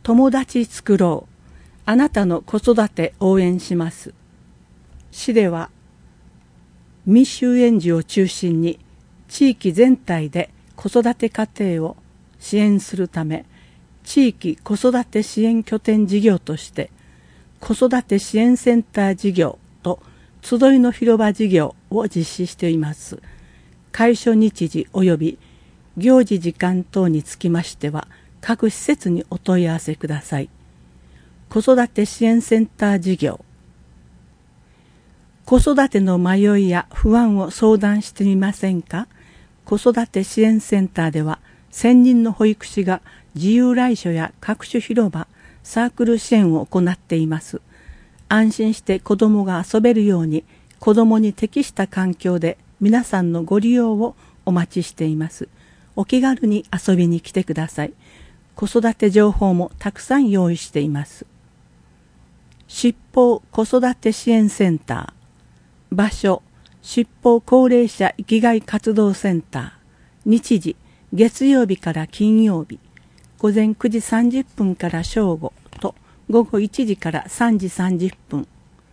友達作ろう。あなたの子育て応援します。市では未就園児を中心に地域全体で子育て家庭を支援するため、地域子育て支援拠点事業として子育て支援センター事業と集いの広場事業を実施しています。開所日時及び行事時間等につきましては各施設にお問い合わせください。子育て支援センター事業。子育ての迷いや不安を相談してみませんか？子育て支援センターでは専任の保育士が自由来所や各種広場、サークル支援を行っています。安心して子どもが遊べるように子どもに適した環境で皆さんのご利用をお待ちしています。お気軽に遊びに来てください。子育て情報もたくさん用意しています。七宝子育て支援センター。場所、七宝高齢者生きがい活動センター。日時、月曜日から金曜日。午前9時30分から正午と午後1時から3時30分。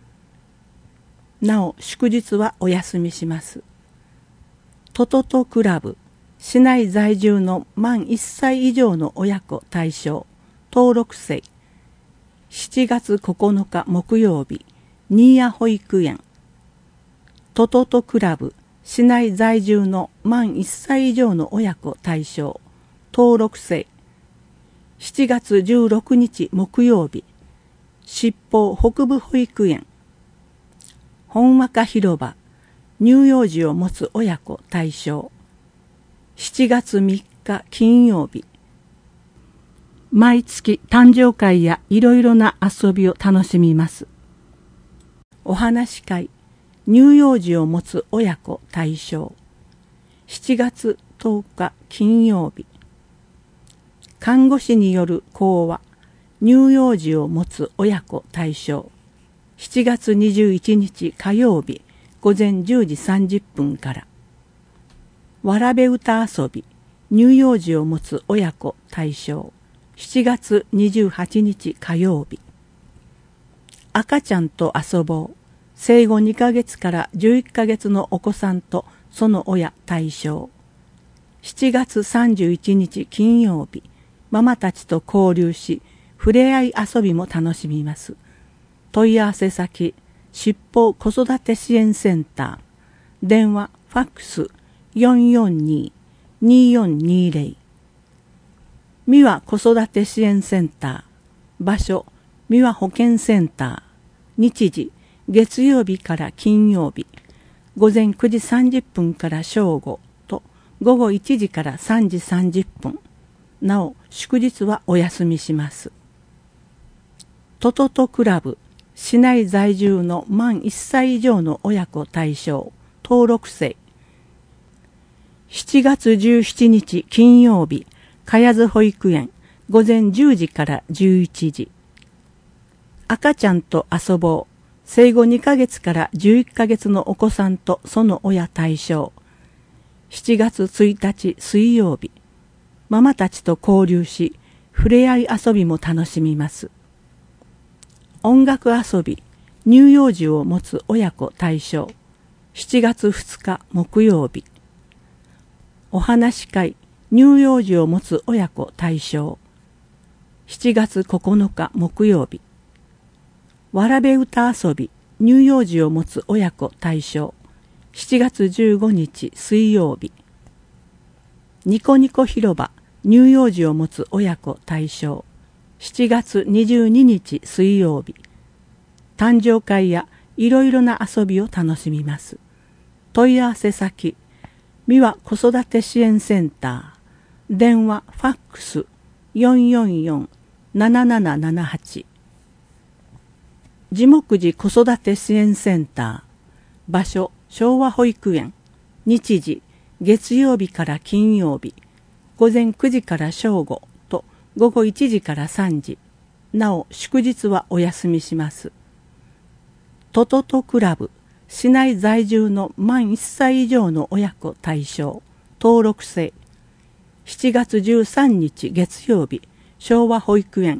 なお、祝日はお休みします。トトトクラブ。市内在住の満1歳以上の親子対象、登録生。7月9日木曜日、新谷保育園。トトトクラブ、市内在住の満1歳以上の親子対象、登録生。7月16日木曜日、七宝北部保育園。本和歌広場、乳幼児を持つ親子対象。7月3日金曜日。毎月誕生会やいろいろな遊びを楽しみます。お話し会、乳幼児を持つ親子対象。7月10日金曜日。看護師による講話、乳幼児を持つ親子対象。7月21日火曜日午前10時30分から。わらべ歌遊び、乳幼児を持つ親子対象。7月28日火曜日。赤ちゃんと遊ぼう。生後2ヶ月から11ヶ月のお子さんとその親対象。7月31日金曜日。ママたちと交流し、触れ合い遊びも楽しみます。問い合わせ先、七宝子育て支援センター。電話、ファックス、442-2420。三輪子育て支援センター。場所、三輪保健センター。日時、月曜日から金曜日。午前9時30分から正午と午後1時から3時30分。なお、祝日はお休みします。トトトクラブ、市内在住の満1歳以上の親子対象、登録生。7月17日金曜日、かやず保育園、午前10時から11時。赤ちゃんと遊ぼう。生後2ヶ月から11ヶ月のお子さんとその親対象。7月1日水曜日。ママたちと交流し、触れ合い遊びも楽しみます。音楽遊び、乳幼児を持つ親子対象。7月2日木曜日。お話し会、乳幼児を持つ親子対象。7月9日木曜日。わらべ歌遊び、乳幼児を持つ親子対象。7月15日水曜日。ニコニコ広場、乳幼児を持つ親子対象。7月22日水曜日。誕生会やいろいろな遊びを楽しみます。問い合わせ先、三輪子育て支援センター。電話、ファックス、444-7778。地木寺子育て支援センター。場所、昭和保育園。日時、月曜日から金曜日。午前9時から正午と午後1時から3時。なお、祝日はお休みします。トトトクラブ、市内在住の満1歳以上の親子対象。登録生。7月13日月曜日、昭和保育園。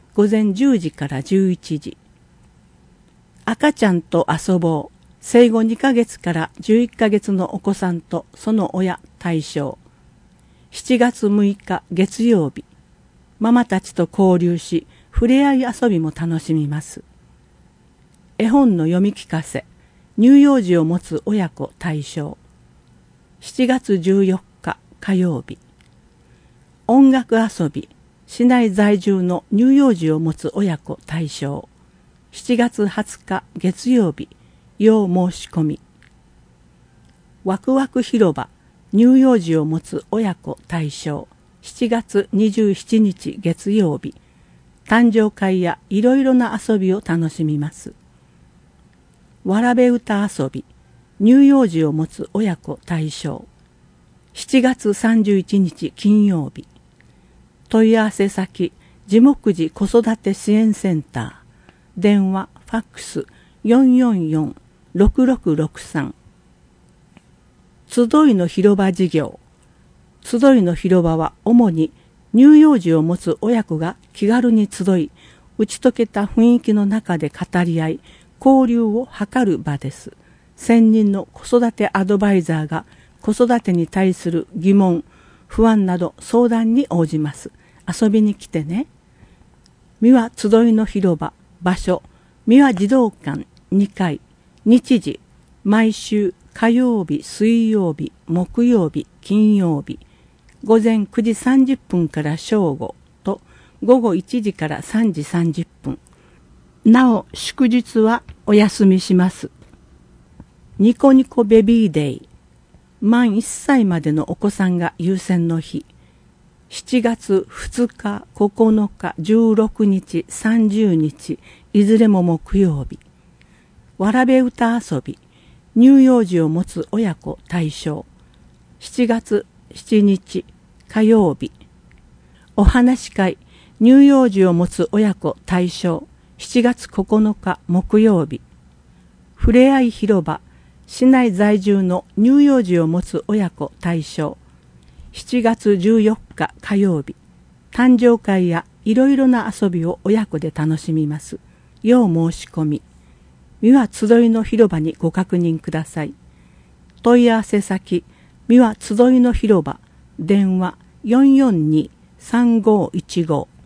午前10時から11時。赤ちゃんと遊ぼう。生後2ヶ月から11ヶ月のお子さんとその親対象。7月6日月曜日。ママたちと交流し、触れ合い遊びも楽しみます。絵本の読み聞かせ。乳幼児を持つ親子対象。7月14日火曜日。音楽遊び。市内在住の乳幼児を持つ親子対象。7月20日月曜日。要申し込み。ワクワク広場。乳幼児を持つ親子対象。7月27日月曜日。誕生会やいろいろな遊びを楽しみます。わらべ歌遊び。乳幼児を持つ親子対象。7月31日金曜日。問い合わせ先、地木寺子育て支援センター。電話、ファックス、444-6663。集いの広場事業。集いの広場は主に乳幼児を持つ親子が気軽に集い、打ち解けた雰囲気の中で語り合い、交流を図る場です。専任の子育てアドバイザーが子育てに対する疑問、不安など相談に応じます。遊びに来てね。三輪集いの広場、場所、三輪児童館2階、日時、毎週火曜日、水曜日、木曜日、金曜日、午前9時30分から正午と午後1時から3時30分。なお、祝日はお休みします。ニコニコベビーデイ。満1歳までのお子さんが優先の日。7月2日、9日、16日、30日、いずれも木曜日。わらべ歌遊び。乳幼児を持つ親子対象。7月7日、火曜日。お話し会。乳幼児を持つ親子対象。7月9日木曜日。ふれあい広場。市内在住の乳幼児を持つ親子対象。7月14日火曜日。誕生会やいろいろな遊びを親子で楽しみます。要申し込み。三輪集いの広場にご確認ください。問い合わせ先。三輪集いの広場。電話442-3515。